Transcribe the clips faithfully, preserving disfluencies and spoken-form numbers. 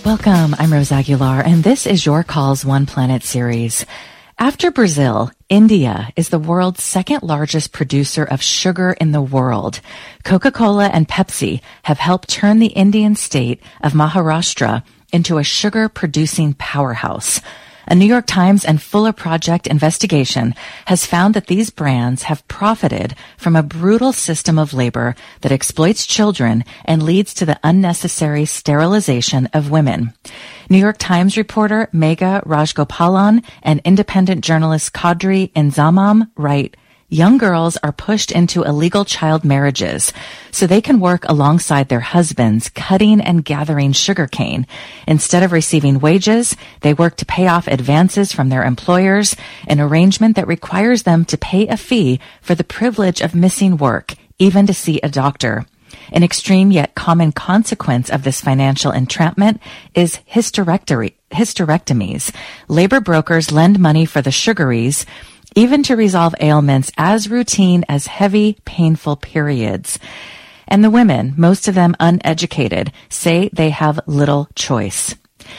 Welcome. I'm Rose Aguilar, and this is Your Calls One Planet series. After Brazil, India is the world's second largest producer of sugar in the world. Coca-Cola and Pepsi have helped turn the Indian state of Maharashtra into a sugar-producing powerhouse. A New York Times and Fuller Project investigation has found that these brands have profited from a brutal system of labor that exploits children and leads to the unnecessary sterilization of women. New York Times reporter Megha Rajgopalan and independent journalist Kadri Inzamam write, young girls are pushed into illegal child marriages so they can work alongside their husbands cutting and gathering sugarcane. Instead of receiving wages, they work to pay off advances from their employers, an arrangement that requires them to pay a fee for the privilege of missing work, even to see a doctor. An extreme yet common consequence of this financial entrapment is hysterectomy, hysterectomies. Labor brokers lend money for the sugaries, even to resolve ailments as routine as heavy, painful periods. And the women, most of them uneducated, say they have little choice.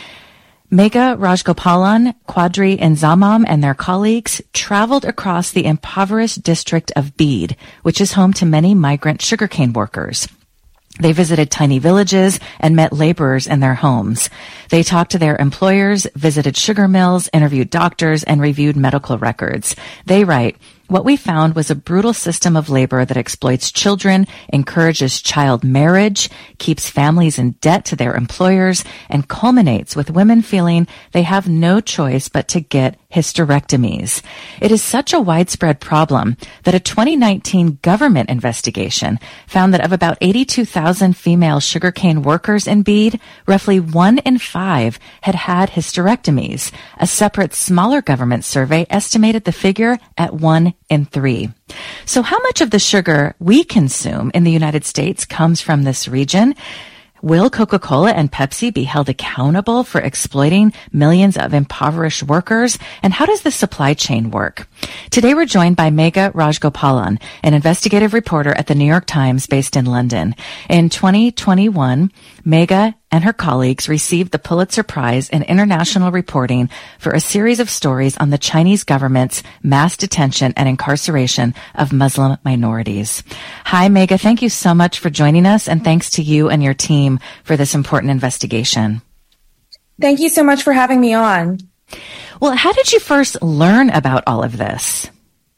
Megha Rajgopalan, Kadri Inzamam, and their colleagues traveled across the impoverished district of Bede, which is home to many migrant sugarcane workers. They visited tiny villages and met laborers in their homes. They talked to their employers, visited sugar mills, interviewed doctors, and reviewed medical records. They write, what we found was a brutal system of labor that exploits children, encourages child marriage, keeps families in debt to their employers, and culminates with women feeling they have no choice but to get hysterectomies. It is such a widespread problem that a twenty nineteen government investigation found that of about eighty-two thousand female sugarcane workers in Bede, roughly one in five had had hysterectomies. A separate, smaller government survey estimated the figure at one in three. So how much of the sugar we consume in the United States comes from this region? Will Coca-Cola and Pepsi be held accountable for exploiting millions of impoverished workers? And how does the supply chain work? Today we're joined by Megha Rajgopalan, an investigative reporter at the New York Times based in London. In twenty twenty-one, Megha and her colleagues received the Pulitzer Prize in International Reporting for a series of stories on the Chinese government's mass detention and incarceration of Muslim minorities. Hi, Megha. Thank you so much for joining us, and thanks to you and your team for this important investigation. Thank you so much for having me on. Well, how did you first learn about all of this?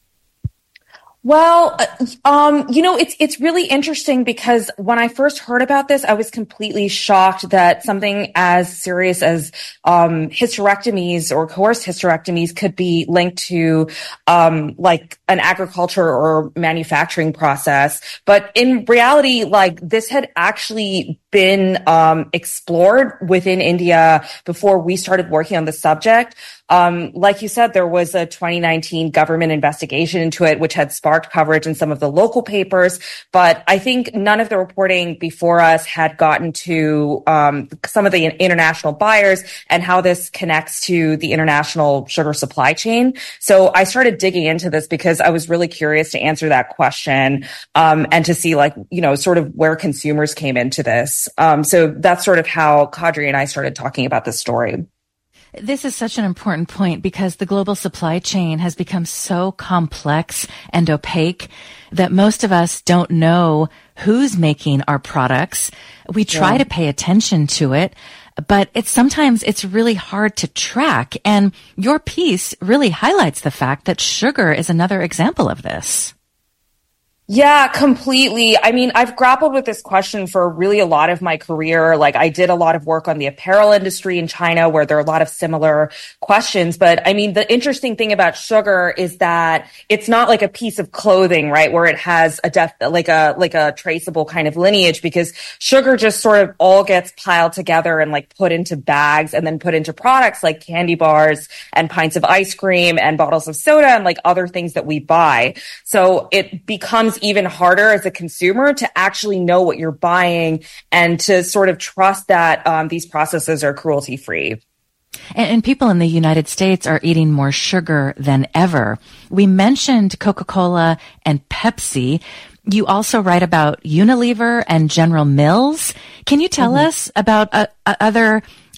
Well, um, you know, it's it's really interesting because when I first heard about this, I was completely shocked that something as serious as um, hysterectomies or coerced hysterectomies could be linked to um, like an agriculture or manufacturing process. But in reality, like this had actually been um, explored within India before we started working on the subject. Um, like you said, there was a twenty nineteen government investigation into it, which had sparked coverage in some of the local papers. But I think none of the reporting before us had gotten to um, some of the international buyers and how this connects to the international sugar supply chain. So I started digging into this because I was really curious to answer that question um, and to see, like, you know, sort of where consumers came into this. Um, so that's sort of how Kadri and I started talking about this story. This is such an important point because the global supply chain has become so complex and opaque that most of us don't know who's making our products. We try yeah. to pay attention to it, but it's sometimes it's really hard to track. And your piece really highlights the fact that sugar is another example of this. Yeah, completely. I mean, I've grappled with this question for really a lot of my career. Like, I did a lot of work on the apparel industry in China where there are a lot of similar questions. But I mean, the interesting thing about sugar is that it's not like a piece of clothing, right? Where it has a def, like a, like a traceable kind of lineage, because sugar just sort of all gets piled together and like put into bags and then put into products like candy bars and pints of ice cream and bottles of soda and like other things that we buy. So it becomes even harder as a consumer to actually know what you're buying and to sort of trust that um, these processes are cruelty free. And, and people in the United States are eating more sugar than ever. We mentioned Coca-Cola and Pepsi. You also write about Unilever and General Mills. Can you tell mm-hmm. us about uh, uh, other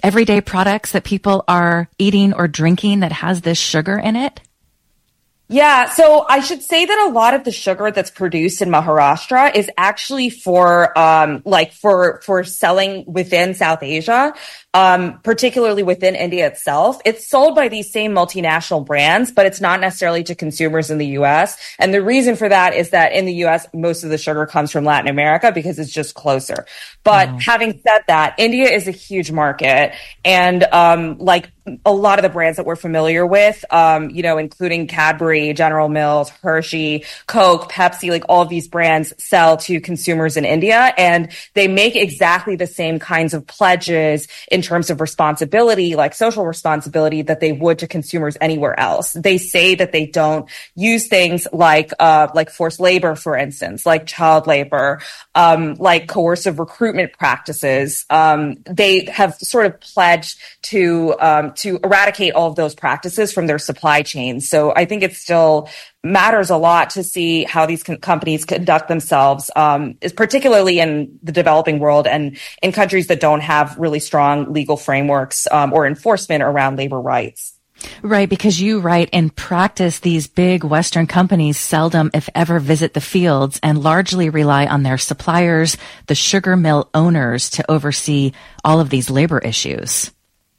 everyday products that people are eating or drinking that has this sugar in it? Yeah, so I should say that a lot of the sugar that's produced in Maharashtra is actually for, um, like for, for selling within South Asia, um, particularly within India itself. It's sold by these same multinational brands, but it's not necessarily to consumers in the U S. And the reason for that is that in the U S, most of the sugar comes from Latin America because it's just closer. But mm. having said that, India is a huge market, and, um, like, a lot of the brands that we're familiar with, um, you know, including Cadbury, General Mills, Hershey, Coke, Pepsi, like all of these brands sell to consumers in India, and they make exactly the same kinds of pledges in terms of responsibility, like social responsibility, that they would to consumers anywhere else. They say that they don't use things like, uh, like forced labor, for instance, like child labor, um, like coercive recruitment practices. Um, they have sort of pledged to, um, to eradicate all of those practices from their supply chains. So I think it still matters a lot to see how these com- companies conduct themselves, um, is particularly in the developing world and in countries that don't have really strong legal frameworks, um, or enforcement around labor rights. Right, because you write, in practice, these big Western companies seldom, if ever, visit the fields and largely rely on their suppliers, the sugar mill owners, to oversee all of these labor issues.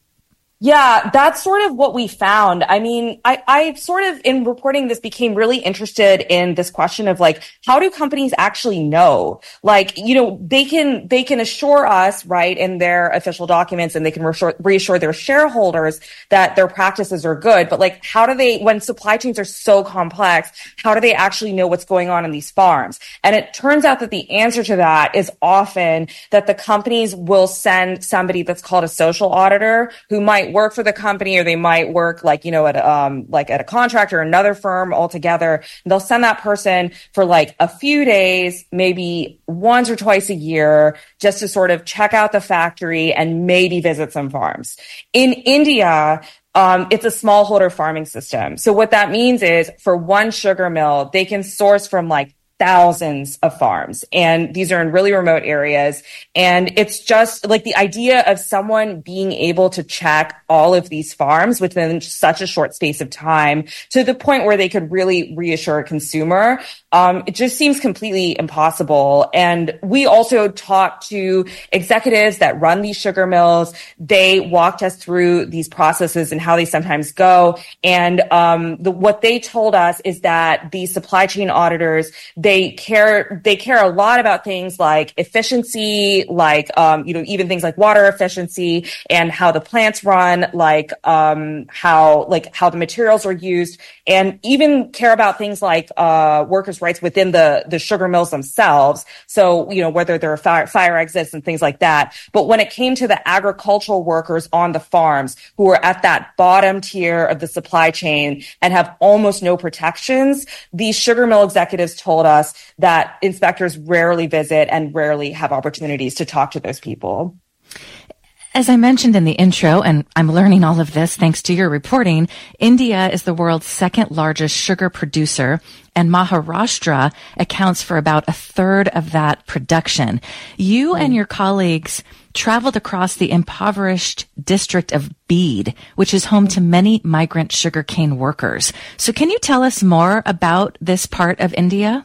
Yeah, that's sort of what we found. I mean, I, I sort of, in reporting this, became really interested in this question of like, how do companies actually know? Like, you know, they can, they can assure us, right, in their official documents, and they can reassure, reassure their shareholders that their practices are good. But like, how do they, when supply chains are so complex, how do they actually know what's going on in these farms? And it turns out that the answer to that is often that the companies will send somebody that's called a social auditor, who might work for the company, or they might work like, you know, at, um, like at a contract or another firm altogether. And they'll send that person for like a few days, maybe once or twice a year, just to sort of check out the factory and maybe visit some farms. In India, Um, it's a smallholder farming system. So what that means is, for one sugar mill, they can source from like thousands of farms. And these are in really remote areas. And it's just like the idea of someone being able to check all of these farms within such a short space of time, to the point where they could really reassure a consumer. Um, it just seems completely impossible. And we also talked to executives that run these sugar mills. They walked us through these processes and how they sometimes go. And um, the, what they told us is that the supply chain auditors, they care, they care a lot about things like efficiency, like, um, you know, even things like water efficiency and how the plants run, like, um, how, like how the materials are used, and even care about things like, uh, workers' rights within the, the sugar mills themselves. So, you know, whether there are fire, fire exits and things like that. But when it came to the agricultural workers on the farms, who are at that bottom tier of the supply chain and have almost no protections, these sugar mill executives told us that inspectors rarely visit and rarely have opportunities to talk to those people. As I mentioned in the intro, and I'm learning all of this thanks to your reporting, India is the world's second largest sugar producer, and Maharashtra accounts for about a third of that production. You mm. and your colleagues traveled across the impoverished district of Bede, which is home to many migrant sugarcane workers. So can you tell us more about this part of India?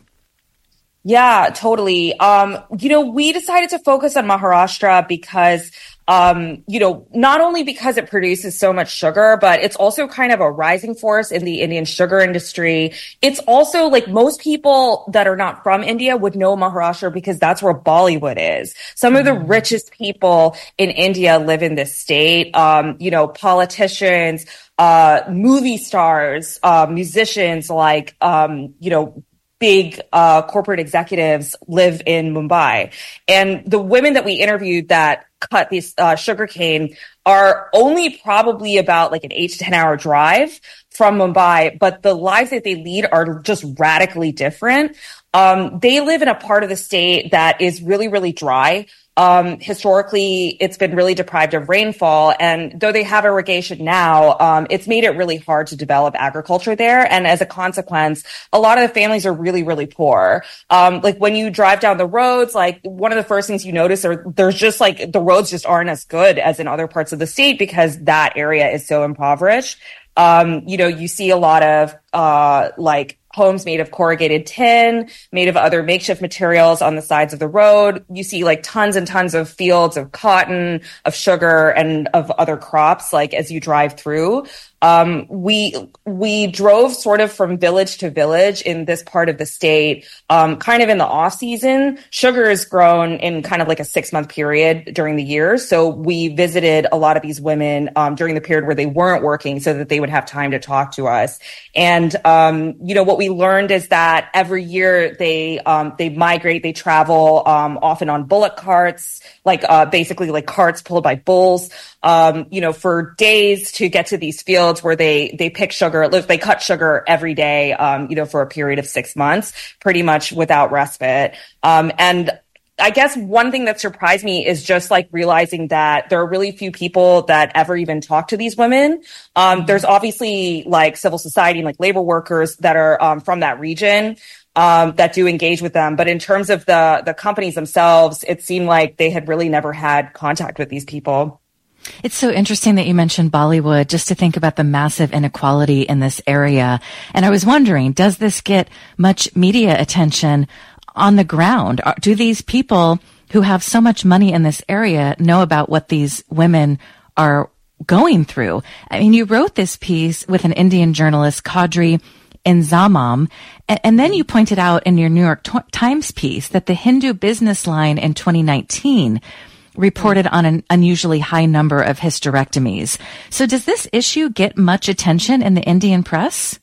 Yeah, totally. Um, you know, we decided to focus on Maharashtra because Um, you know, not only because it produces so much sugar, but it's also kind of a rising force in the Indian sugar industry. It's also like, most people that are not from India would know Maharashtra because that's where Bollywood is. Some of the richest people in India live in this state. Um, you know, politicians, uh, movie stars, uh, musicians, like, um, you know, big uh corporate executives live in Mumbai. And the women that we interviewed that cut this uh, sugarcane are only probably about like an eight to ten hour drive from Mumbai, but the lives that they lead are just radically different. Um, they live in a part of the state that is really, really dry. um, historically it's been really deprived of rainfall. And though they have irrigation now, um, it's made it really hard to develop agriculture there. And as a consequence, a lot of the families are really, really poor. Um, like when you drive down the roads, like one of the first things you notice are there's just like the roads just aren't as good as in other parts of the state because that area is so impoverished. Um, you know, you see a lot of, uh, like homes made of corrugated tin, made of other makeshift materials on the sides of the road. You see like tons and tons of fields of cotton, of sugar, and of other crops, like as you drive through. Um, we, we drove sort of from village to village in this part of the state, um, kind of in the off season. Sugar is grown in kind of like a six month period during the year. So we visited a lot of these women, um, during the period where they weren't working so that they would have time to talk to us. And, um, you know, what we learned is that every year they, um, they migrate, they travel, um, often on bullock carts, like, uh, basically like carts pulled by bulls, um, you know, for days to get to these fields where they, they pick sugar, they cut sugar every day, um, you know, for a period of six months, pretty much without respite. Um, and I guess one thing that surprised me is just like realizing that there are really few people that ever even talk to these women. Um, there's obviously like civil society and like labor workers that are, um, from that region. Um, that do engage with them. But in terms of the, the companies themselves, it seemed like they had really never had contact with these people. It's so interesting that you mentioned Bollywood, just to think about the massive inequality in this area. And I was wondering, does this get much media attention on the ground? Do these people who have so much money in this area know about what these women are going through? I mean, you wrote this piece with an Indian journalist, Kadri Inzamam, and, and then you pointed out in your New York Times piece that the Hindu Business Line in twenty nineteen reported on an unusually high number of hysterectomies. So does this issue get much attention in the Indian press?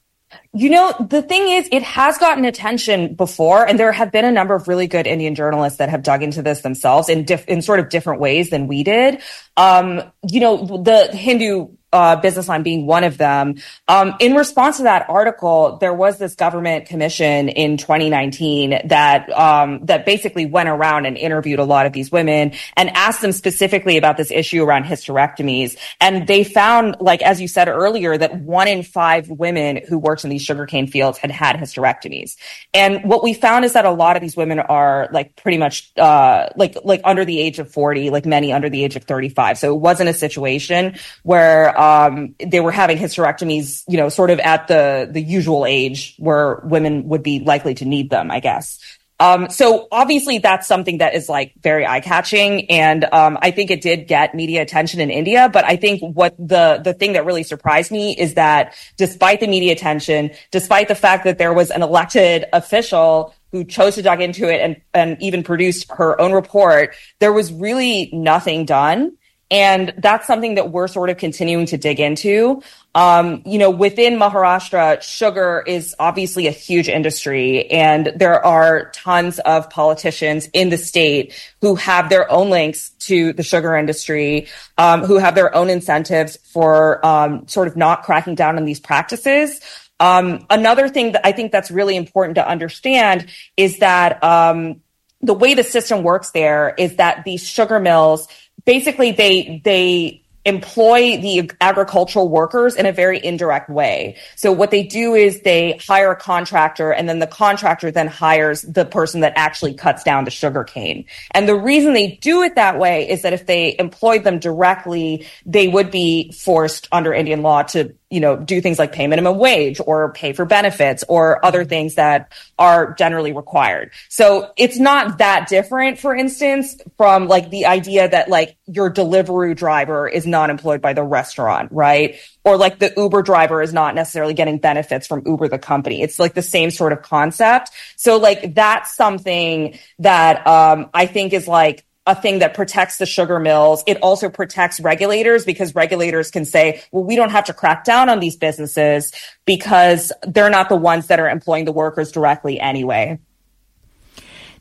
You know, the thing is, it has gotten attention before, and there have been a number of really good Indian journalists that have dug into this themselves in diff- in sort of different ways than we did. Um, you know, the Hindu Uh, Business Line being one of them. Um, in response to that article, there was this government commission in twenty nineteen that, um, that basically went around and interviewed a lot of these women and asked them specifically about this issue around hysterectomies. And they found, like, as you said earlier, that one in five women who worked in these sugarcane fields had had hysterectomies. And what we found is that a lot of these women are like pretty much, uh, like, like under the age of forty, like many under the age of thirty-five. So it wasn't a situation where, Um, they were having hysterectomies, you know, sort of at the, the usual age where women would be likely to need them, I guess. Um, so obviously that's something that is like very eye-catching. And, um, I think it did get media attention in India. But I think what the, the thing that really surprised me is that despite the media attention, despite the fact that there was an elected official who chose to dive into it and, and even produced her own report, there was really nothing done. And that's something that we're sort of continuing to dig into. Um, you know, within Maharashtra, sugar is obviously a huge industry, and there are tons of politicians in the state who have their own links to the sugar industry, um, who have their own incentives for um, sort of not cracking down on these practices. Um, another thing that I think that's really important to understand is that um, the way the system works there is that these sugar mills, basically, they they employ the agricultural workers in a very indirect way. So what they do is they hire a contractor, and then the contractor then hires the person that actually cuts down the sugar cane. And the reason they do it that way is that if they employed them directly, they would be forced under Indian law to, you know, do things like pay minimum wage or pay for benefits or other things that are generally required. So it's not that different, for instance, from like the idea that like your Deliveroo driver is not employed by the restaurant, right? Or like the Uber driver is not necessarily getting benefits from Uber, the company. It's like the same sort of concept. So like that's something that um I think is like a thing that protects the sugar mills. It also protects regulators, because regulators can say, well, we don't have to crack down on these businesses because they're not the ones that are employing the workers directly anyway.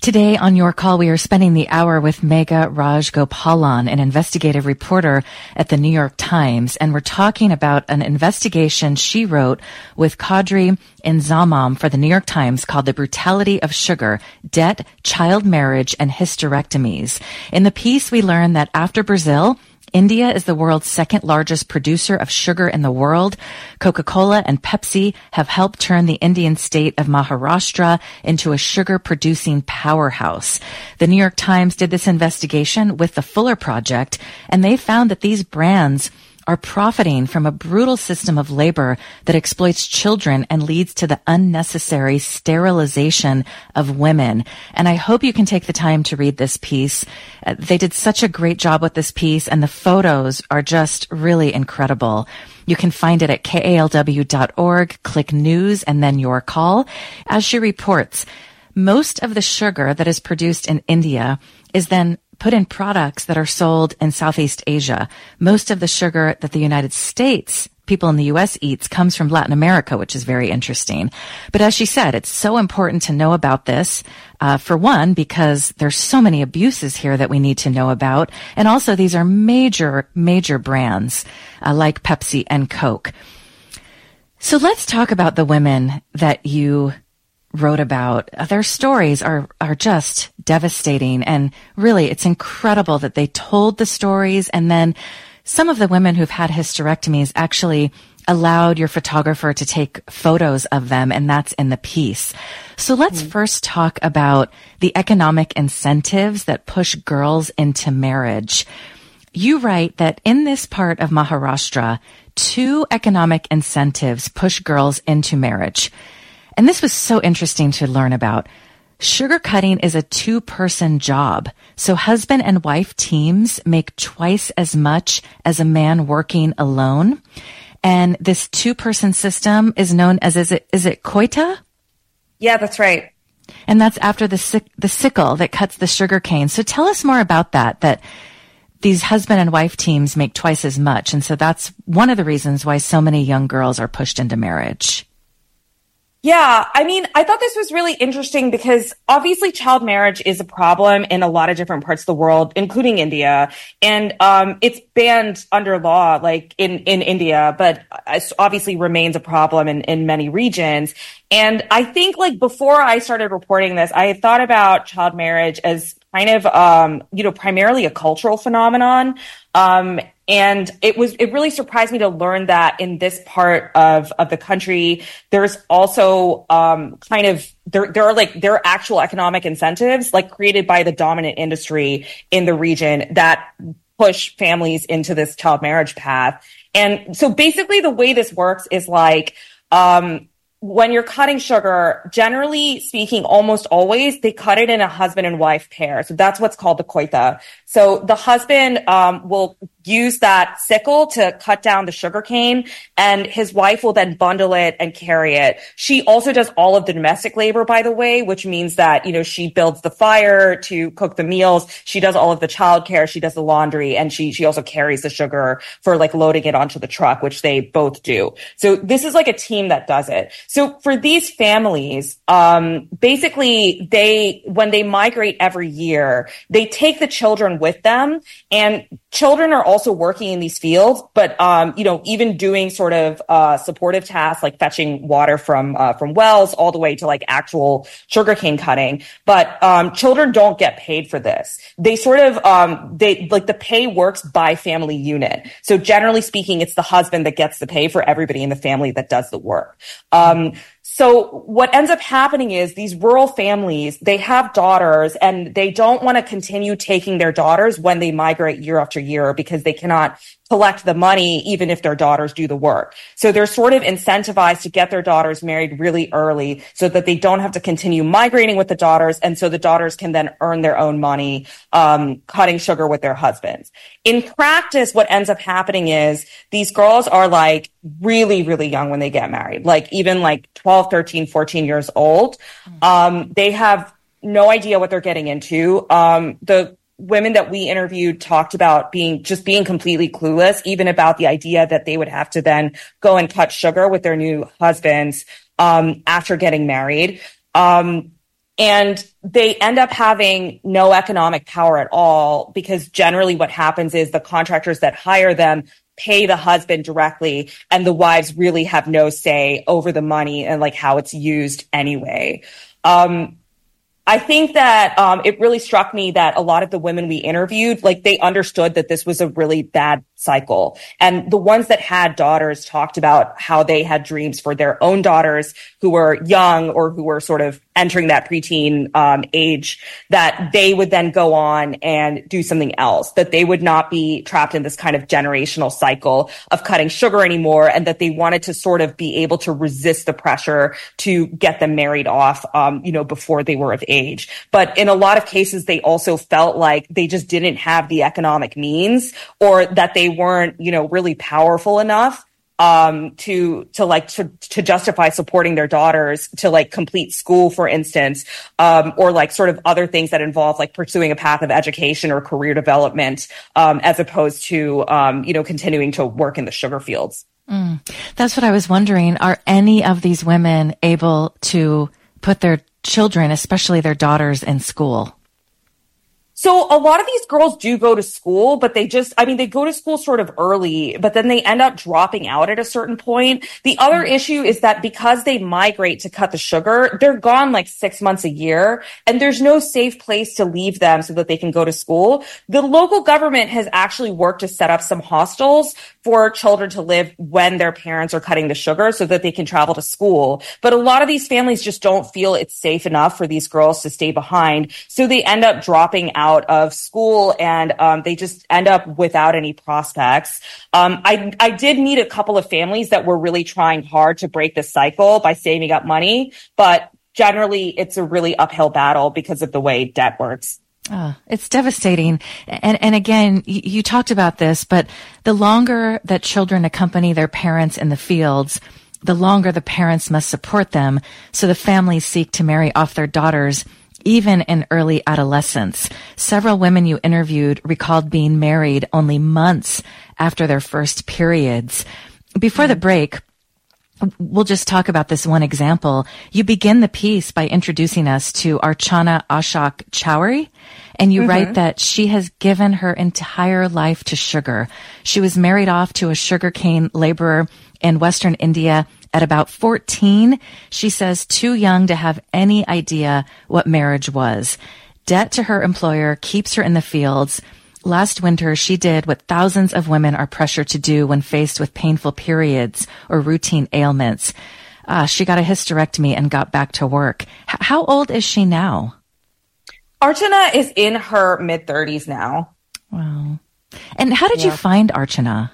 Today on Your Call, we are spending the hour with Megha Rajgopalan, an investigative reporter at the New York Times, and we're talking about an investigation she wrote with Kadri Inzamam for the New York Times called The Brutality of Sugar, Debt, Child Marriage, and Hysterectomies. In the piece, we learn that after Brazil, India is the world's second largest producer of sugar in the world. Coca-Cola and Pepsi have helped turn the Indian state of Maharashtra into a sugar-producing powerhouse. The New York Times did this investigation with the Fuller Project, and they found that these brands are profiting from a brutal system of labor that exploits children and leads to the unnecessary sterilization of women. And I hope you can take the time to read this piece. Uh, they did such a great job with this piece, and the photos are just really incredible. You can find it at K A L W dot org, click news, and then Your Call. As she reports, most of the sugar that is produced in India is then put in products that are sold in Southeast Asia. Most of the sugar that the United States, people in the U S eats, comes from Latin America, which is very interesting. But as she said, it's so important to know about this, uh, for one, because there's so many abuses here that we need to know about. And also these are major, major brands, uh, like Pepsi and Coke. So let's talk about the women that you wrote about. Their stories are, are just devastating, and really it's incredible that they told the stories, and then some of the women who've had hysterectomies actually allowed your photographer to take photos of them, and that's in the piece. So let's mm-hmm. first talk about the economic incentives that push girls into marriage. You write that in this part of Maharashtra, two economic incentives push girls into marriage. And this was so interesting to learn about. Sugar cutting is a two-person job, so husband and wife teams make twice as much as a man working alone. And this two-person system is known as, is it, is it koita? Yeah, that's right. And that's after the sick, the sickle that cuts the sugar cane. So tell us more about that, that these husband and wife teams make twice as much. And so that's one of the reasons why so many young girls are pushed into marriage. Yeah, I mean, I thought this was really interesting because obviously child marriage is a problem in a lot of different parts of the world, including India. And um it's banned under law, like in, in India, but it obviously remains a problem in, in many regions. And I think like before I started reporting this, I had thought about child marriage as kind of, um, you know, primarily a cultural phenomenon. Um, and it was, it really surprised me to learn that in this part of, of the country, there's also, um, kind of, there, there are like, there are actual economic incentives like created by the dominant industry in the region that push families into this child marriage path. And so basically the way this works is like, um, when you're cutting sugar, generally speaking, almost always, they cut it in a husband and wife pair. So that's what's called the koita. So the husband um, will use that sickle to cut down the sugar cane, and his wife will then bundle it and carry it. She also does all of the domestic labor, by the way, which means that, you know, she builds the fire to cook the meals. She does all of the childcare. She does the laundry, and she, she also carries the sugar for like loading it onto the truck, which they both do. So this is like a team that does it. So for these families, um, basically they, when they migrate every year, they take the children with them, and children are also working in these fields, but, um, you know, even doing sort of, uh, supportive tasks like fetching water from, uh, from wells all the way to like actual sugarcane cutting. But, um, children don't get paid for this. They sort of, um, they, like the pay works by family unit. So generally speaking, it's the husband that gets the pay for everybody in the family that does the work. Um, So what ends up happening is these rural families, they have daughters, and they don't want to continue taking their daughters when they migrate year after year because they cannot collect the money even if their daughters do the work. So they're sort of incentivized to get their daughters married really early so that they don't have to continue migrating with the daughters, and so the daughters can then earn their own money um, cutting sugar with their husbands. In practice, what ends up happening is these girls are like really, really young when they get married, like even like twelve, thirteen, fourteen years old. Um, they have no idea what they're getting into. Um, the women that we interviewed talked about being just being completely clueless, even about the idea that they would have to then go and cut sugar with their new husbands um, after getting married. Um, And they end up having no economic power at all, because generally what happens is the contractors that hire them pay the husband directly, and the wives really have no say over the money and like how it's used anyway. Um, I think that um, it really struck me that a lot of the women we interviewed, like they understood that this was a really bad cycle. And the ones that had daughters talked about how they had dreams for their own daughters who were young or who were sort of entering that preteen um, age, that they would then go on and do something else, that they would not be trapped in this kind of generational cycle of cutting sugar anymore, and that they wanted to sort of be able to resist the pressure to get them married off, um, you know, before they were of age. But in a lot of cases, they also felt like they just didn't have the economic means, or that they weren't, you know, really powerful enough um, to, to like, to, to justify supporting their daughters to like complete school, for instance, um, or like sort of other things that involve like pursuing a path of education or career development, um, as opposed to, um, you know, continuing to work in the sugar fields. Mm. That's what I was wondering. Are any of these women able to put their children, especially their daughters, in school? So a lot of these girls do go to school, but they just, I mean, they go to school sort of early, but then they end up dropping out at a certain point. The other mm-hmm. issue is that because they migrate to cut the sugar, they're gone like six months a year, and there's no safe place to leave them so that they can go to school. The local government has actually worked to set up some hostels for children to live when their parents are cutting the sugar so that they can travel to school. But a lot of these families just don't feel it's safe enough for these girls to stay behind. So they end up dropping out of school, and um, they just end up without any prospects. Um, I, I did meet a couple of families that were really trying hard to break the cycle by saving up money, but generally it's a really uphill battle because of the way debt works. Oh, it's devastating. And, and again, you, you talked about this, but the longer that children accompany their parents in the fields, the longer the parents must support them. So the families seek to marry off their daughters even in early adolescence. Several women you interviewed recalled being married only months after their first periods. Before the break, we'll just talk about this one example. You begin the piece by introducing us to Archana Ashok Chowdhury, and you mm-hmm. write that she has given her entire life to sugar. She was married off to a sugarcane laborer in Western India at about fourteen. She says too young to have any idea what marriage was. Debt to her employer keeps her in the fields. Last winter, she did what thousands of women are pressured to do when faced with painful periods or routine ailments. Uh, she got a hysterectomy and got back to work. H- how old is she now? Archana is in her mid-thirties now. Wow. And how did yeah. you find Archana?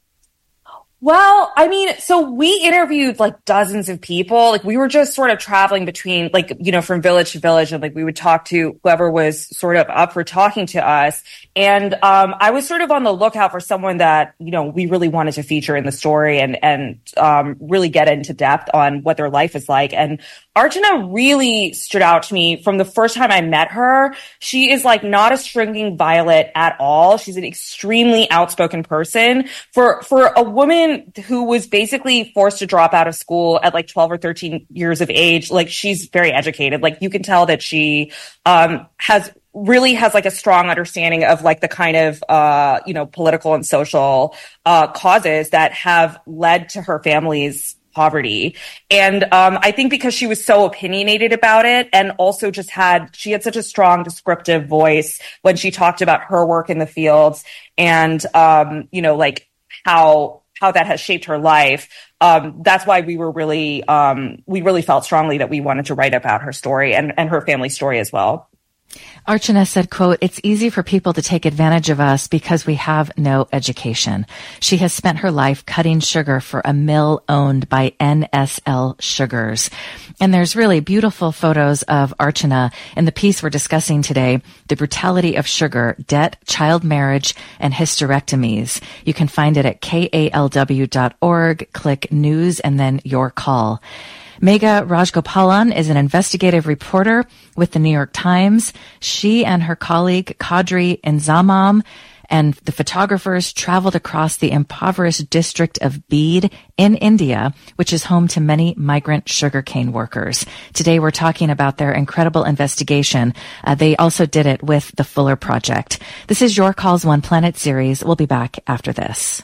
Well, I mean, so we interviewed like dozens of people. Like we were just sort of traveling between like, you know, from village to village, and like we would talk to whoever was sort of up for talking to us. And um I was sort of on the lookout for someone that, you know, we really wanted to feature in the story and and um really get into depth on what their life is like. And Archana really stood out to me from the first time I met her. She is like not a shrinking violet at all. She's an extremely outspoken person. For for a woman who was basically forced to drop out of school at like twelve or thirteen years of age, like she's very educated. Like you can tell that she um has really has like a strong understanding of like the kind of uh you know political and social uh causes that have led to her family's poverty. And um I think because she was so opinionated about it, and also just had she had such a strong descriptive voice when she talked about her work in the fields, and um you know like how how that has shaped her life. Um, that's why we were really, um, we really felt strongly that we wanted to write about her story and, and her family story as well. Archana said, quote, "It's easy for people to take advantage of us because we have no education." She has spent her life cutting sugar for a mill owned by N S L Sugars. And there's really beautiful photos of Archana in the piece we're discussing today, The Brutality of Sugar, Debt, Child Marriage, and Hysterectomies. You can find it at K A L W dot org. Click News and then Your Call. Megha Rajgopalan is an investigative reporter with the New York Times. She and her colleague Kadri Inzamam And the photographers traveled across the impoverished district of Bede in India, which is home to many migrant sugarcane workers. Today we're talking about their incredible investigation. Uh, they also did it with the Fuller Project. This is Your Calls One Planet series. We'll be back after this.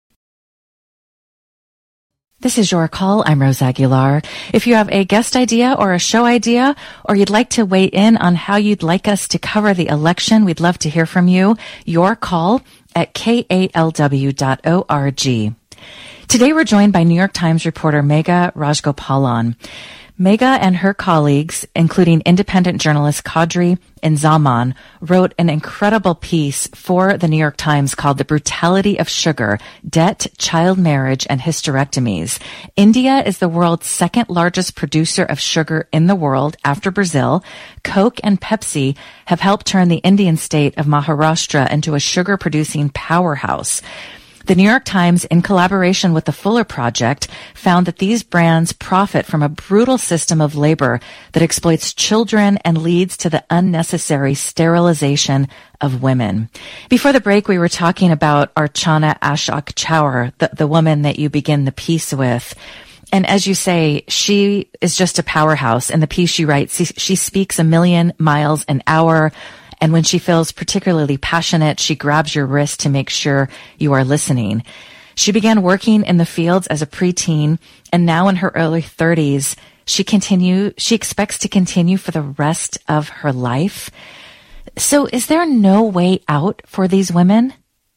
This is Your Call. I'm Rose Aguilar. If you have a guest idea or a show idea, or you'd like to weigh in on how you'd like us to cover the election, we'd love to hear from you. Your call at K A L W dot org. Today we're joined by New York Times reporter Megha Rajgopalan. Megha and her colleagues, including independent journalist Kadri Inzamam, wrote an incredible piece for the New York Times called The Brutality of Sugar, Debt, Child Marriage, and Hysterectomies. India is the world's second largest producer of sugar in the world after Brazil. Coke and Pepsi have helped turn the Indian state of Maharashtra into a sugar-producing powerhouse. The New York Times, in collaboration with the Fuller Project, found that these brands profit from a brutal system of labor that exploits children and leads to the unnecessary sterilization of women. Before the break, we were talking about Archana Ashok Chaur, the, the woman that you begin the piece with. And as you say, she is just a powerhouse. In the piece she writes, she, she speaks a million miles an hour. And when she feels particularly passionate, she grabs your wrist to make sure you are listening. She began working in the fields as a preteen, and now in her early thirties, she continue, she expects to continue for the rest of her life. So is there no way out for these women?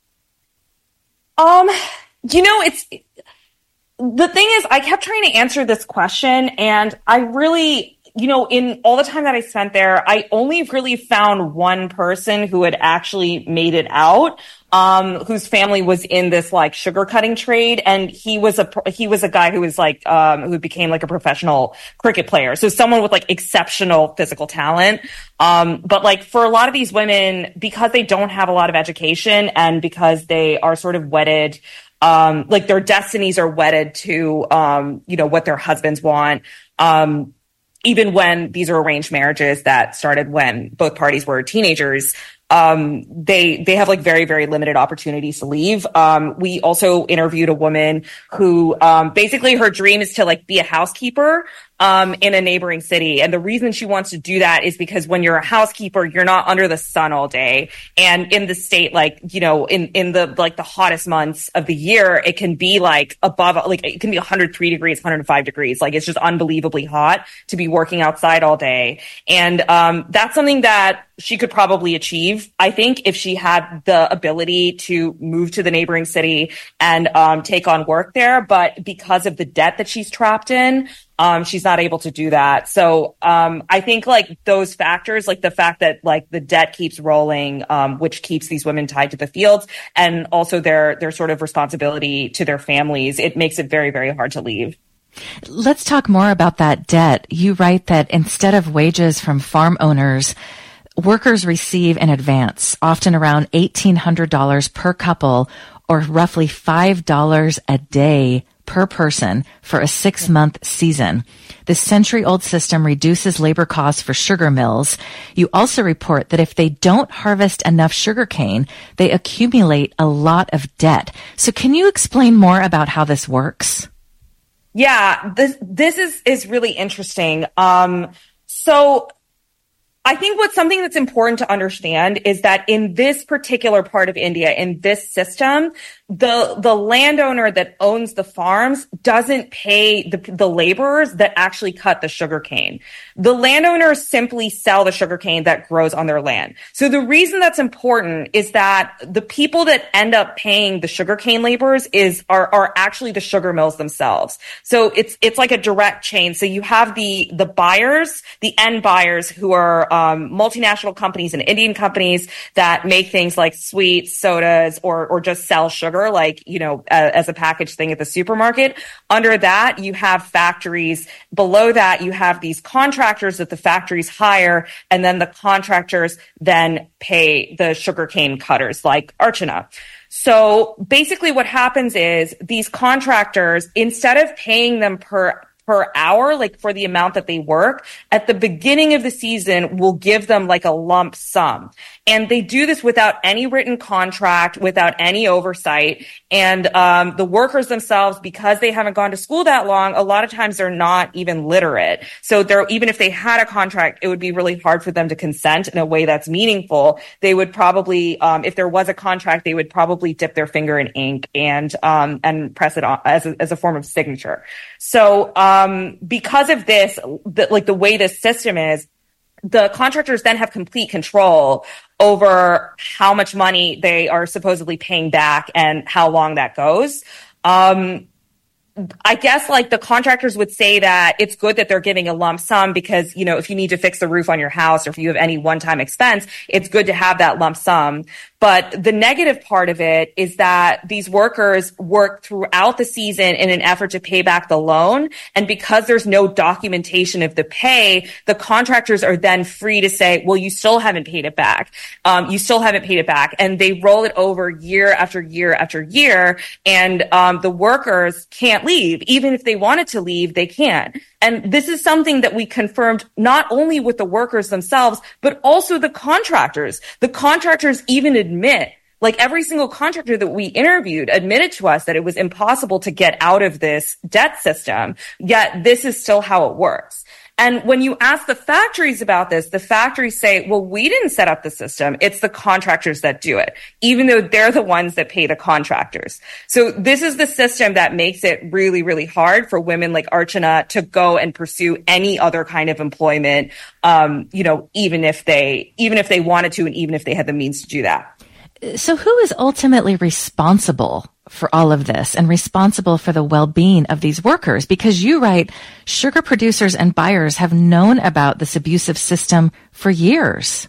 Um, you know, it's, the thing is, I kept trying to answer this question, and I really, you know, in all the time that I spent there, I only really found one person who had actually made it out, um, whose family was in this like sugar cutting trade. And he was a, he was a guy who was like, um, who became like a professional cricket player. So someone with like exceptional physical talent. Um, but like for a lot of these women, because they don't have a lot of education and because they are sort of wedded, um, like their destinies are wedded to, um, you know, what their husbands want. Um, even when these are arranged marriages that started when both parties were teenagers, um, they, they have like very, very limited opportunities to leave. Um, we also interviewed a woman who, um, basically her dream is to like be a housekeeper, um, in a neighboring city. And the reason she wants to do that is because when you're a housekeeper, you're not under the sun all day. And in the state, like, you know, in, in the, like the hottest months of the year, it can be like above, like it can be one hundred three degrees, one hundred five degrees. Like it's just unbelievably hot to be working outside all day. And, um, that's something that she could probably achieve, I think, if she had the ability to move to the neighboring city and, um, take on work there. But because of the debt that she's trapped in, Um, she's not able to do that. So, um, I think like those factors, like the fact that like the debt keeps rolling, um, which keeps these women tied to the fields, and also their, their sort of responsibility to their families, it makes it very, very hard to leave. Let's talk more about that debt. You write that instead of wages from farm owners, workers receive in advance, often around eighteen hundred dollars per couple, or roughly five dollars a day per person for a six-month season. This century-old system reduces labor costs for sugar mills. You also report that if they don't harvest enough sugarcane, they accumulate a lot of debt. So can you explain more about how this works? Yeah, this this is is really interesting. Um, so I think what's something that's important to understand is that in this particular part of India, in this system, the the landowner that owns the farms doesn't pay the the laborers that actually cut the sugarcane. The landowners simply sell the sugarcane that grows on their land. So the reason that's important is that the people that end up paying the sugarcane laborers is are are actually the sugar mills themselves. So it's it's like a direct chain. So you have the the buyers, the end buyers who are um multinational companies and Indian companies that make things like sweets, sodas, or or just sell sugar, like, you know, uh, as a packaged thing at the supermarket. Under that, you have factories. Below that, you have these contractors that the factories hire, and then the contractors then pay the sugarcane cutters like Archana. So basically what happens is these contractors, instead of paying them per per hour, like for the amount that they work, at the beginning of the season will give them like a lump sum. And they do this without any written contract, without any oversight. And um, the workers themselves, because they haven't gone to school that long, a lot of times they're not even literate. So they're, even if they had a contract, it would be really hard for them to consent in a way that's meaningful. They would probably, um, if there was a contract, they would probably dip their finger in ink and um, and press it on as a, as a form of signature. So um, because of this, the, like the way this system is, the contractors then have complete control over how much money they are supposedly paying back and how long that goes. Um, I guess like the contractors would say that it's good that they're giving a lump sum because, you know, if you need to fix the roof on your house or if you have any one-time expense, it's good to have that lump sum. But the negative part of it is that these workers work throughout the season in an effort to pay back the loan. And because there's no documentation of the pay, the contractors are then free to say, well, you still haven't paid it back. Um, you still haven't paid it back. And they roll it over year after year after year. And um, the workers can't leave. Even if they wanted to leave, they can't. And this is something that we confirmed not only with the workers themselves, but also the contractors. The contractors even admit, like every single contractor that we interviewed admitted to us that it was impossible to get out of this debt system. Yet this is still how it works. And when you ask the factories about this, the factories say, well, we didn't set up the system. It's the contractors that do it, even though they're the ones that pay the contractors. So this is the system that makes it really, really hard for women like Archana to go and pursue any other kind of employment, um, you know, even if they, even if they wanted to and even if they had the means to do that. So who is ultimately responsible for all of this and responsible for the well-being of these workers? Because you write, sugar producers and buyers have known about this abusive system for years.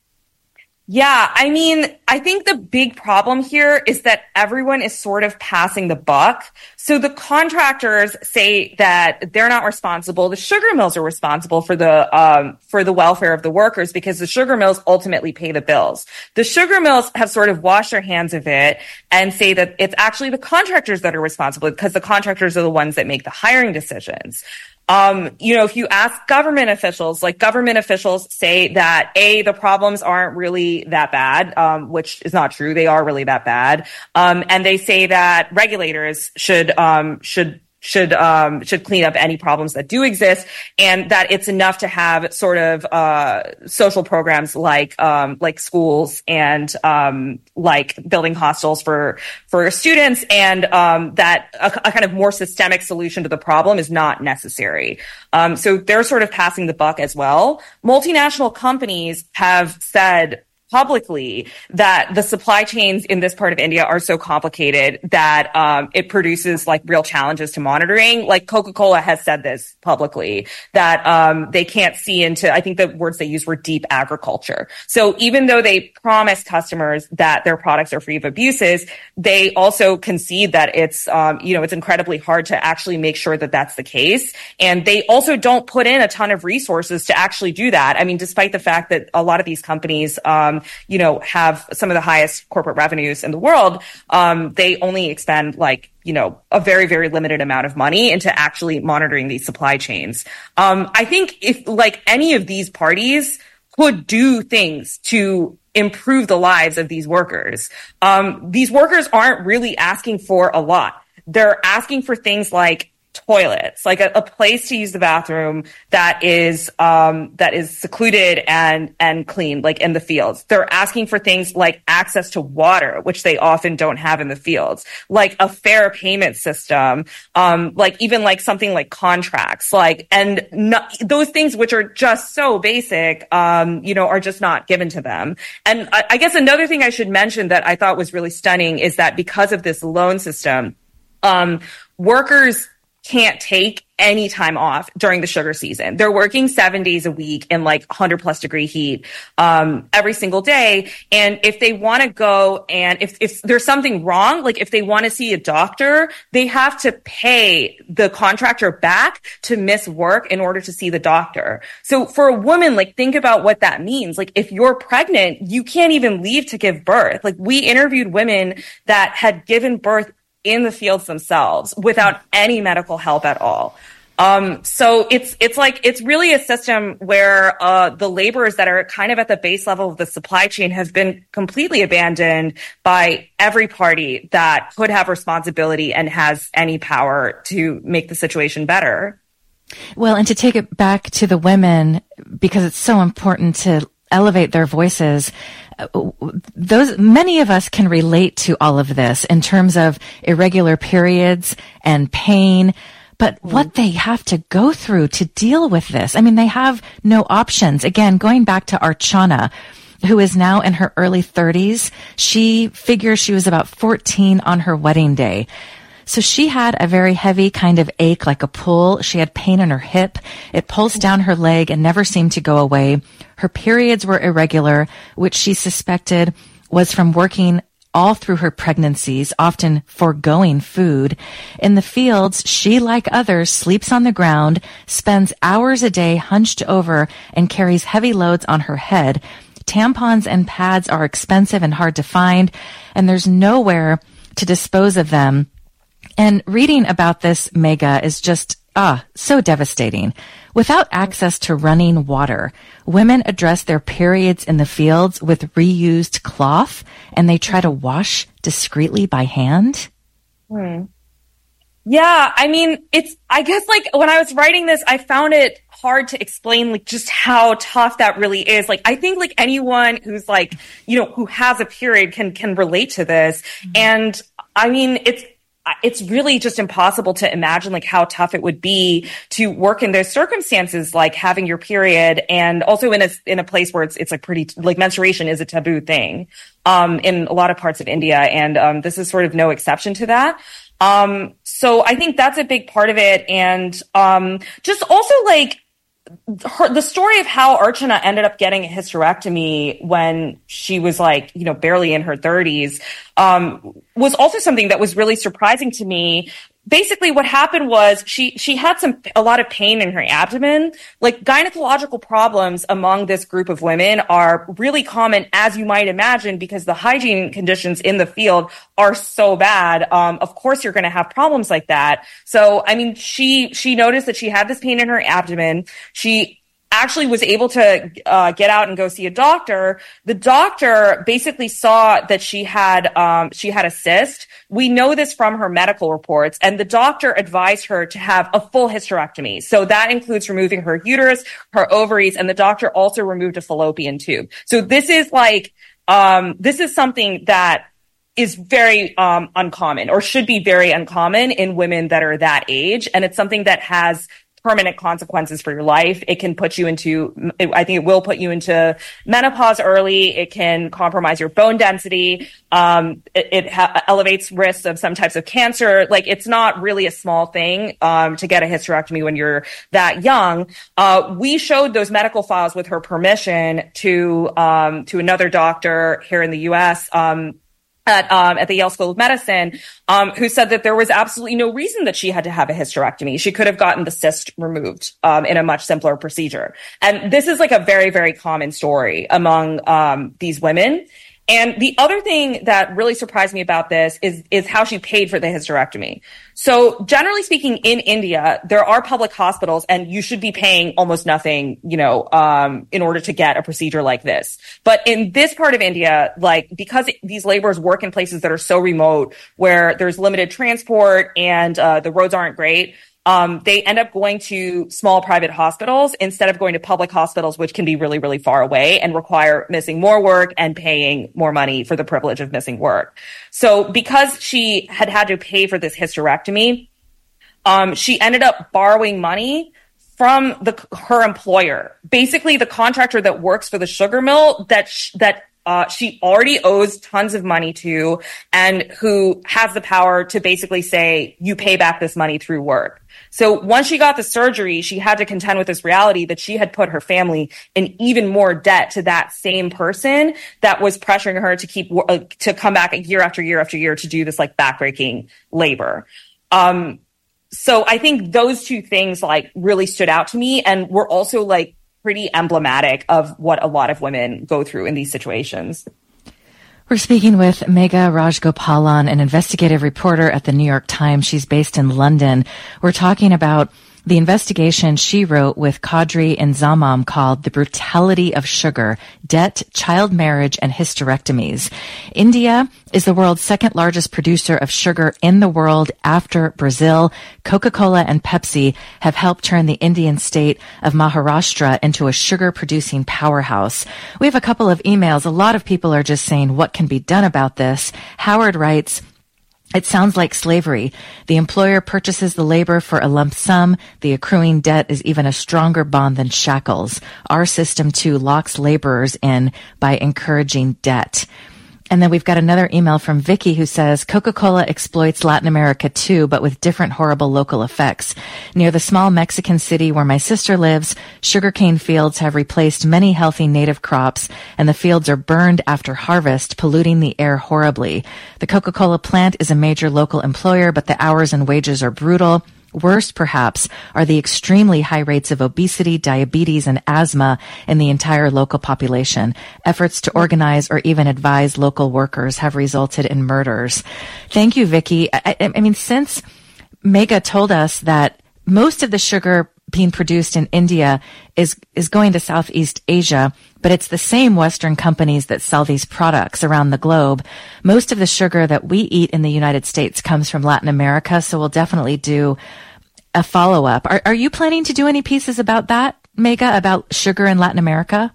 Yeah, I mean, I think the big problem here is that everyone is sort of passing the buck. So the contractors say that they're not responsible. The sugar mills are responsible for the um for the welfare of the workers because the sugar mills ultimately pay the bills. The sugar mills have sort of washed their hands of it and say that it's actually the contractors that are responsible because the contractors are the ones that make the hiring decisions. Um, you know, if you ask government officials, like government officials say that A, the problems aren't really that bad, um, which is not true. They are really that bad. Um, and they say that regulators should, um, should, should, um, should clean up any problems that do exist and that it's enough to have sort of, uh, social programs like, um, like schools and, um, like building hostels for, for students and, um, that a, a kind of more systemic solution to the problem is not necessary. Um, so they're sort of passing the buck as well. Multinational companies have said publicly that the supply chains in this part of India are so complicated that um, it produces like real challenges to monitoring. Like Coca-Cola has said this publicly that um, they can't see into, I think the words they used were deep agriculture. So even though they promise customers that their products are free of abuses, they also concede that it's, um, you know, it's incredibly hard to actually make sure that that's the case. And they also don't put in a ton of resources to actually do that. I mean, despite the fact that a lot of these companies, um, you know, have some of the highest corporate revenues in the world, um, they only expend like, you know, a very, very limited amount of money into actually monitoring these supply chains. Um, I think if like any of these parties could do things to improve the lives of these workers, um, these workers aren't really asking for a lot. They're asking for things like toilets, like a, a place to use the bathroom that is um that is secluded and and clean, like in the fields. They're asking for things like access to water, which they often don't have in the fields, like a fair payment system, um like even like something like contracts, like and not, those things which are just so basic, um you know, are just not given to them. And I, I guess another thing I should mention that I thought was really stunning is that because of this loan system, um workers can't take any time off during the sugar season. They're working seven days a week in like one hundred plus degree heat, um, every single day. And if they want to go and if, if there's something wrong, like if they want to see a doctor, they have to pay the contractor back to miss work in order to see the doctor. So for a woman, like think about what that means. Like if you're pregnant, you can't even leave to give birth. Like we interviewed women that had given birth in the fields themselves without any medical help at all. Um, so it's, it's like, it's really a system where, uh, the laborers that are kind of at the base level of the supply chain have been completely abandoned by every party that could have responsibility and has any power to make the situation better. Well, and to take it back to the women, because it's so important to elevate their voices, those, many of us can relate to all of this in terms of irregular periods and pain. But what they have to go through to deal with this, I mean, they have no options. Again, going back to Archana, who is now in her early thirties, she figures she was about fourteen on her wedding day. So she had a very heavy kind of ache, like a pull. She had pain in her hip. It pulsed down her leg and never seemed to go away. Her periods were irregular, which she suspected was from working all through her pregnancies, often foregoing food. In the fields, she, like others, sleeps on the ground, spends hours a day hunched over, and carries heavy loads on her head. Tampons and pads are expensive and hard to find, and there's nowhere to dispose of them. And reading about this, Megha, is just, ah, so devastating. Without access to running water, women address their periods in the fields with reused cloth, and they try to wash discreetly by hand. Hmm. Yeah, I mean, it's, I guess, like, when I was writing this, I found it hard to explain, like, just how tough that really is. Like, I think, like, anyone who's, like, you know, who has a period can, can relate to this. Mm-hmm. And, I mean, it's, it's really just impossible to imagine like how tough it would be to work in those circumstances, like having your period, and also in a in a place where it's it's like pretty like menstruation is a taboo thing um in a lot of parts of India, and um this is sort of no exception to that. Um so I think that's a big part of it, and um just also like her, the story of how Archana ended up getting a hysterectomy when she was like, you know, barely in her thirties, um, was also something that was really surprising to me. Basically what happened was she, she had some, a lot of pain in her abdomen. Like gynecological problems among this group of women are really common, as you might imagine, because the hygiene conditions in the field are so bad. Um, of course you're going to have problems like that. So, I mean, she, she noticed that she had this pain in her abdomen. She actually was able to uh, get out and go see a doctor. The doctor basically saw that she had um, she had a cyst. We know this from her medical reports, and the doctor advised her to have a full hysterectomy. So that includes removing her uterus, her ovaries, and the doctor also removed a fallopian tube. So this is like um, this is something that is very um, uncommon, or should be very uncommon in women that are that age, and it's something that has permanent consequences for your life. It can put you into, I think it will put you into menopause early. It can compromise your bone density. Um, it, it ha- elevates risks of some types of cancer. Like, it's not really a small thing, um, to get a hysterectomy when you're that young. Uh, we showed those medical files with her permission to, um, to another doctor here in the U S, um, at, um, at the Yale School of Medicine, um, who said that there was absolutely no reason that she had to have a hysterectomy. She could have gotten the cyst removed, um, in a much simpler procedure. And this is like a very, very common story among, um, these women. And the other thing that really surprised me about this is, is how she paid for the hysterectomy. So generally speaking, in India, there are public hospitals, and you should be paying almost nothing, you know, um, in order to get a procedure like this. But in this part of India, like, because these laborers work in places that are so remote, where there's limited transport and, uh, the roads aren't great, Um, they end up going to small private hospitals instead of going to public hospitals, which can be really, really far away and require missing more work and paying more money for the privilege of missing work. So because she had had to pay for this hysterectomy, um, she ended up borrowing money from the, her employer, basically the contractor that works for the sugar mill that, sh- that, Uh, she already owes tons of money to, and who has the power to basically say, you pay back this money through work. So once she got the surgery, she had to contend with this reality that she had put her family in even more debt to that same person that was pressuring her to keep, uh, to come back year after year after year to do this like backbreaking labor. Um, so I think those two things like really stood out to me, and were also like pretty emblematic of what a lot of women go through in these situations. We're speaking with Megha Rajgopalan, an investigative reporter at the New York Times. She's based in London. We're talking about the investigation she wrote with Kadri and Zamam called The Brutality of Sugar, Debt, Child Marriage, and Hysterectomies. India is the world's second largest producer of sugar in the world after Brazil. Coca-Cola and Pepsi have helped turn the Indian state of Maharashtra into a sugar-producing powerhouse. We have a couple of emails. A lot of people are just saying, what can be done about this? Howard writes, it sounds like slavery. The employer purchases the labor for a lump sum. The accruing debt is even a stronger bond than shackles. Our system, too, locks laborers in by encouraging debt. And then we've got another email from Vicky who says, Coca-Cola exploits Latin America too, but with different horrible local effects. Near the small Mexican city where my sister lives, sugarcane fields have replaced many healthy native crops, and the fields are burned after harvest, polluting the air horribly. The Coca-Cola plant is a major local employer, but the hours and wages are brutal. Worst, perhaps, are the extremely high rates of obesity, diabetes, and asthma in the entire local population. Efforts to organize or even advise local workers have resulted in murders. Thank you, Vicky. I, I mean, since Megha told us that most of the sugar being produced in India is is going to Southeast Asia, but it's the same Western companies that sell these products around the globe. Most of the sugar that we eat in the United States comes from Latin America, so we'll definitely do a follow-up. Are, are you planning to do any pieces about that, Megha, about sugar in Latin America?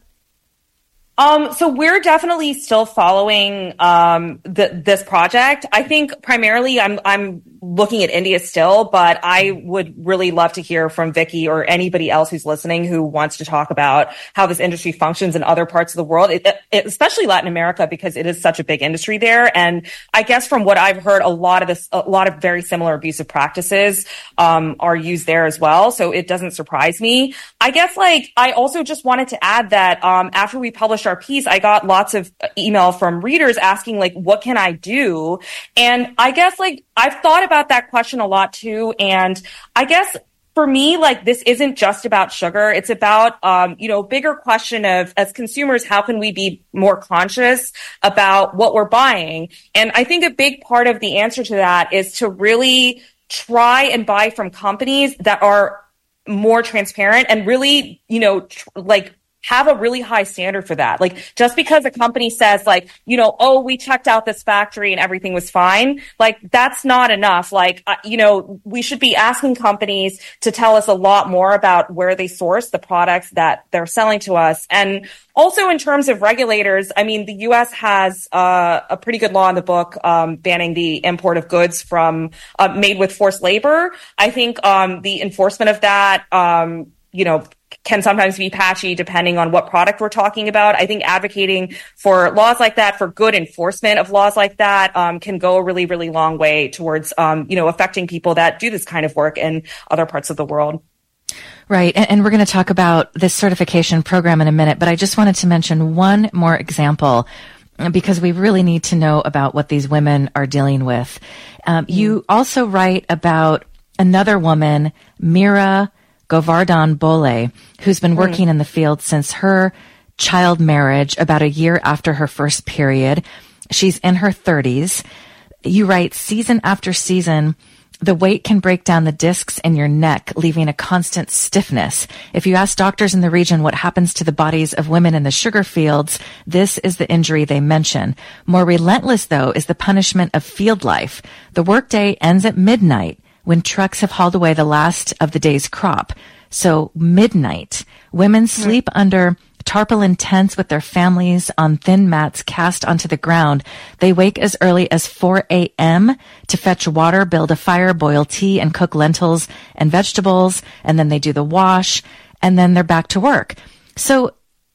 Um, so we're definitely still following um, the, this project. I think primarily I'm I'm looking at India still, but I would really love to hear from Vicky or anybody else who's listening who wants to talk about how this industry functions in other parts of the world, it, it, especially Latin America, because it is such a big industry there. And I guess from what I've heard, a lot of this, a lot of very similar abusive practices um, are used there as well. So it doesn't surprise me. I guess like I also just wanted to add that um, after we published our piece, I got lots of email from readers asking like, what can I do? And I guess like I've thought about that question a lot too. And I guess for me, like this isn't just about sugar. It's about, um, you know, bigger question of as consumers, how can we be more conscious about what we're buying? And I think a big part of the answer to that is to really try and buy from companies that are more transparent and really, you know, tr- like have a really high standard for that. Like just because a company says like, you know, oh, we checked out this factory and everything was fine. Like that's not enough. Like, uh, you know, we should be asking companies to tell us a lot more about where they source the products that they're selling to us. And also in terms of regulators, I mean, the U S has uh, a pretty good law in the book um, banning the import of goods from uh, made with forced labor. I think um, the enforcement of that, um, you know, can sometimes be patchy depending on what product we're talking about. I think advocating for laws like that, for good enforcement of laws like that, um, can go a really, really long way towards, um, you know, affecting people that do this kind of work in other parts of the world. Right. And, and we're going to talk about this certification program in a minute, but I just wanted to mention one more example because we really need to know about what these women are dealing with. Um, mm. You also write about another woman, Mira Govardhan Bole, who's been working mm. in the field since her child marriage about a year after her first period. She's in her thirties. You write, season after season, the weight can break down the discs in your neck, leaving a constant stiffness. If you ask doctors in the region what happens to the bodies of women in the sugar fields, this is the injury they mention. More relentless, though, is the punishment of field life. The workday ends at midnight, when trucks have hauled away the last of the day's crop. So midnight, women sleep mm. under tarpaulin tents with their families on thin mats cast onto the ground. They wake as early as four a.m. to fetch water, build a fire, boil tea, and cook lentils and vegetables. And then they do the wash, and then they're back to work. So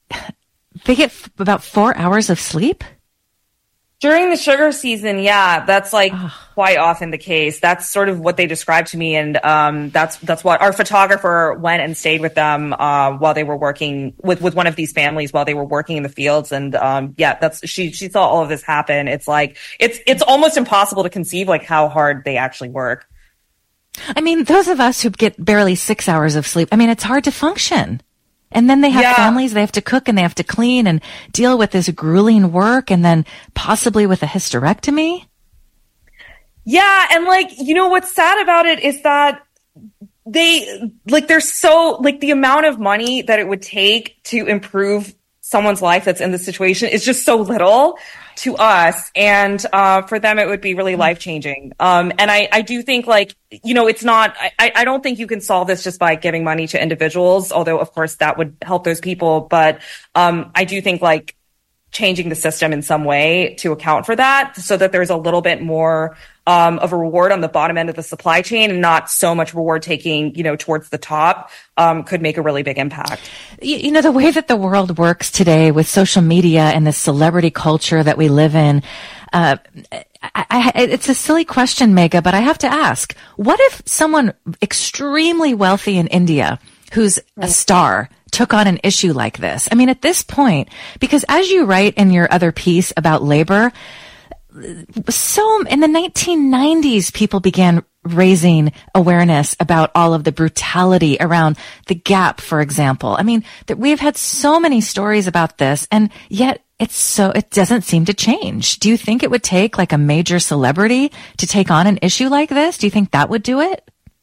they get f- about four hours of sleep? During the sugar season, yeah, that's like quite often the case. That's sort of what they described to me. And um, that's that's what our photographer went and stayed with them uh, while they were working with, with one of these families while they were working in the fields. And um, yeah, that's she she saw all of this happen. It's like it's it's almost impossible to conceive like how hard they actually work. I mean, those of us who get barely six hours of sleep, I mean, it's hard to function. And then they have yeah. families, they have to cook and they have to clean and deal with this grueling work and then possibly with a hysterectomy. Yeah. And like, you know, what's sad about it is that they like there's so like the amount of money that it would take to improve someone's life that's in this situation is just so little to us. And uh, for them, it would be really life changing. Um, and I, I do think like, you know, it's not, I, I don't think you can solve this just by giving money to individuals, although of course that would help those people. But um, I do think like changing the system in some way to account for that so that there's a little bit more um, of a reward on the bottom end of the supply chain and not so much reward taking, you know, towards the top um, could make a really big impact. You, you know, the way that the world works today with social media and the celebrity culture that we live in, uh, I, I, it's a silly question, Megha, but I have to ask, what if someone extremely wealthy in India who's a star took on an issue like this? I mean, at this point, because as you write in your other piece about labor, so in the nineteen nineties, people began raising awareness about all of the brutality around the Gap, for example. I mean, that we've had so many stories about this, and yet it's so, it doesn't seem to change. Do you think it would take like a major celebrity to take on an issue like this? Do you think that would do it?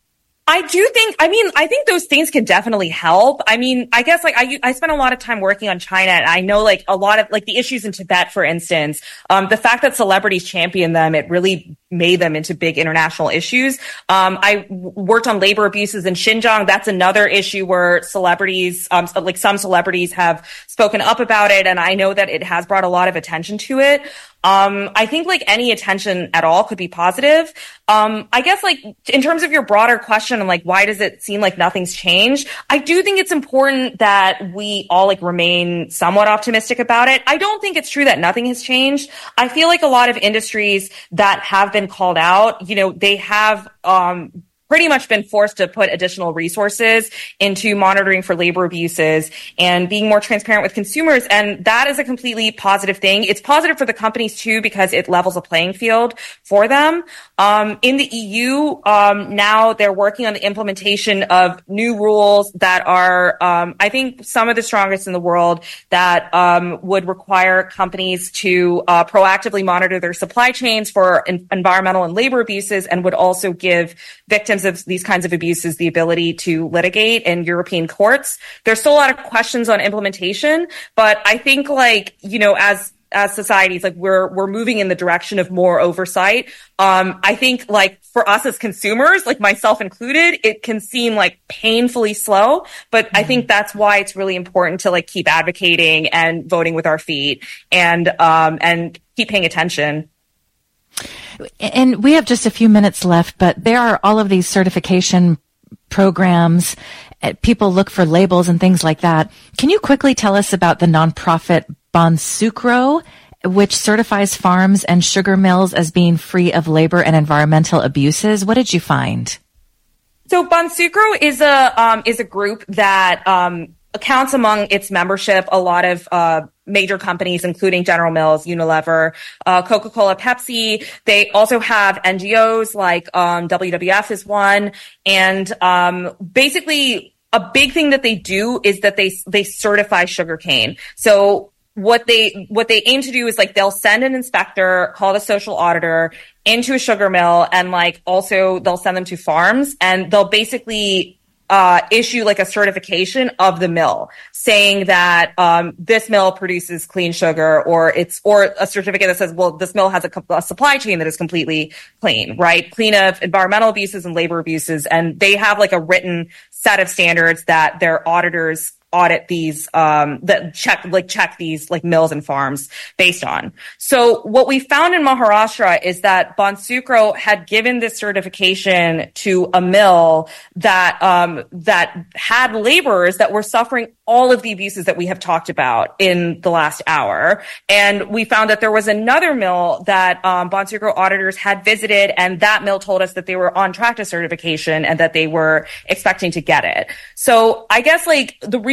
I do think, I mean, I think those things can definitely help. I mean, I guess like I, I spent a lot of time working on China, and I know like a lot of like the issues in Tibet, for instance, um, the fact that celebrities champion them, it really made them into big international issues. Um, I w- worked on labor abuses in Xinjiang. That's another issue where celebrities, um, like some celebrities have spoken up about it. And I know that it has brought a lot of attention to it. Um, I think like any attention at all could be positive. Um, I guess like in terms of your broader question and like, why does it seem like nothing's changed? I do think it's important that we all like remain somewhat optimistic about it. I don't think it's true that nothing has changed. I feel like a lot of industries that have been called out, you know, they have, um, pretty much been forced to put additional resources into monitoring for labor abuses and being more transparent with consumers. And that is a completely positive thing. It's positive for the companies too, because it levels a playing field for them. Um, in the E U, um, now they're working on the implementation of new rules that are, um, I think some of the strongest in the world that, um, would require companies to, uh, proactively monitor their supply chains for en- environmental and labor abuses, and would also give victims of these kinds of abuses the ability to litigate in European courts. There's still a lot of questions on implementation, but I think like, you know, as as societies, like we're we're moving in the direction of more oversight. Um, I think like for us as consumers, like myself included, it can seem like painfully slow, but mm-hmm. I think that's why it's really important to like keep advocating and voting with our feet and um and keep paying attention. And we have just a few minutes left, but there are all of these certification programs. People look for labels and things like that. Can you quickly tell us about the nonprofit Bonsucro, which certifies farms and sugar mills as being free of labor and environmental abuses? What did you find? So Bonsucro is a um, is a group that um, accounts among its membership a lot of uh, major companies, including General Mills, Unilever, uh, Coca-Cola, Pepsi. They also have N G Os like um, W W F is one, and um, basically a big thing that they do is that they they certify sugarcane. So what they what they aim to do is like they'll send an inspector called a social auditor into a sugar mill, and like also they'll send them to farms, and they'll basically uh issue like a certification of the mill saying that um this mill produces clean sugar, or it's or a certificate that says, well, this mill has a, a supply chain that is completely clean, right? Clean of environmental abuses and labor abuses. And they have like a written set of standards that their auditors audit these, um, that check, like check these like mills and farms based on. So what we found in Maharashtra is that Bonsucro had given this certification to a mill that, um, that had laborers that were suffering all of the abuses that we have talked about in the last hour. And we found that there was another mill that, um, Bonsucro auditors had visited, and that mill told us that they were on track to certification and that they were expecting to get it. So I guess like the reason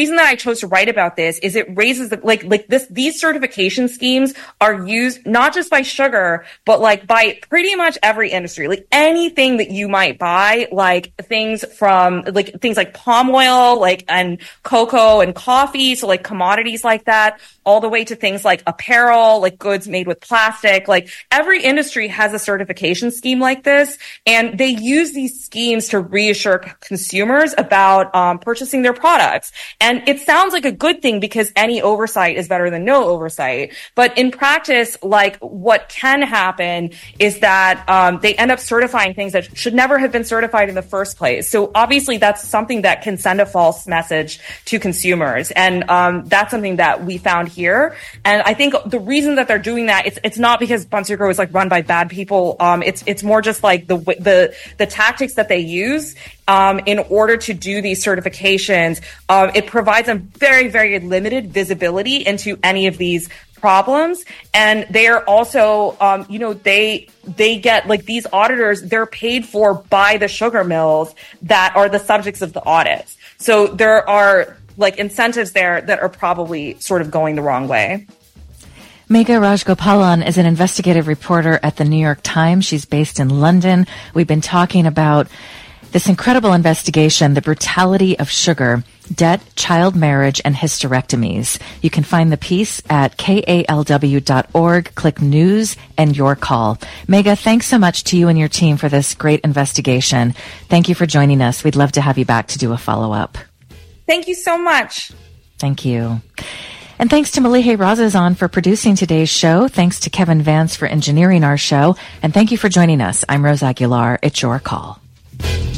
reason that I chose to write about this is it raises the, like, like this, these certification schemes are used not just by sugar, but like by pretty much every industry, like anything that you might buy, like things from like things like palm oil, like and cocoa and coffee. So like commodities like that, all the way to things like apparel, like goods made with plastic. Like every industry has a certification scheme like this, and they use these schemes to reassure consumers about um, purchasing their products. And it sounds like a good thing because any oversight is better than no oversight. But in practice, like what can happen is that um, they end up certifying things that should never have been certified in the first place. So obviously that's something that can send a false message to consumers. And um, that's something that we found here. And I think the reason that they're doing that, it's it's not because Bonsucro is like run by bad people. Um, it's it's more just like the the the tactics that they use um, in order to do these certifications. Um, it provides them very very limited visibility into any of these problems, and they are also, um, you know, they they get like these auditors. They're paid for by the sugar mills that are the subjects of the audits. So there are like incentives there that are probably sort of going the wrong way. Megha Rajgopalan is an investigative reporter at the New York Times. She's based in London. We've been talking about this incredible investigation, the brutality of sugar, debt, child marriage, and hysterectomies. You can find the piece at K A L W dot org. Click News and Your Call. Megha, thanks so much to you and your team for this great investigation. Thank you for joining us. We'd love to have you back to do a follow-up. Thank you so much. Thank you. And thanks to Malihe Razazan for producing today's show. Thanks to Kevin Vance for engineering our show. And thank you for joining us. I'm Rose Aguilar. It's Your Call.